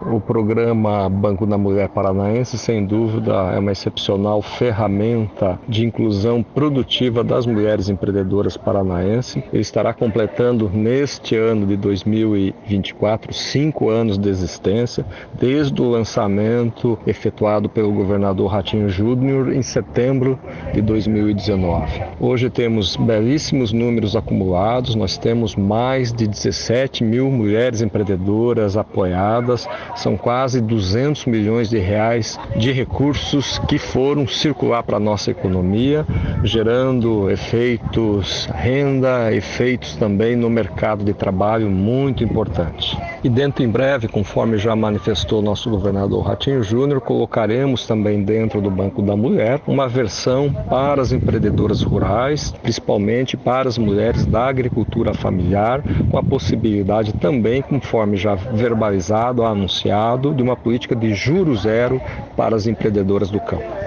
O programa Banco da Mulher Paranaense, sem dúvida, é uma excepcional ferramenta de inclusão produtiva das mulheres empreendedoras paranaenses. Ele estará completando neste ano de 2024 5 anos de existência, desde o lançamento efetuado pelo governador Ratinho Júnior em setembro de 2019. Hoje temos belíssimos números acumulados, nós temos mais de 17 mil mulheres empreendedoras apoiadas, são quase 200 milhões de reais de recursos que foram circular para a nossa economia, gerando efeitos renda, efeitos também no mercado de trabalho muito importantes. E dentro em breve, conforme já manifestou nosso governador Ratinho Júnior, colocaremos também dentro do Banco da Mulher uma versão para as empreendedoras rurais, principalmente para as mulheres da agricultura familiar, com a possibilidade também, conforme já verbalizado, anunciado, de uma política de juros zero para as empreendedoras do campo.